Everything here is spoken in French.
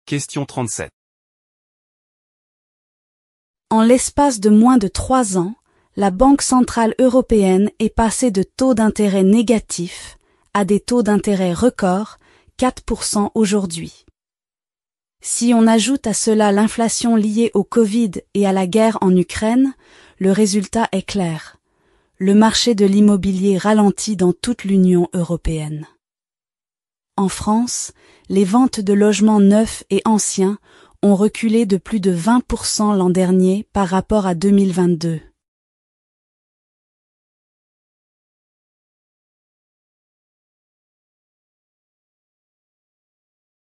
Question 37. En l'espace de moins de 3 ans, la Banque centrale européenne est passée de taux d'intérêt négatifs à des taux d'intérêt records, 4% aujourd'hui. Si on ajoute à cela l'inflation liée au Covid et à la guerre en Ukraine, le résultat est clair. Le marché de l'immobilier ralentit dans toute l'Union européenne. En France, les ventes de logements neufs et anciens ont reculé de plus de 20% l'an dernier par rapport à 2022.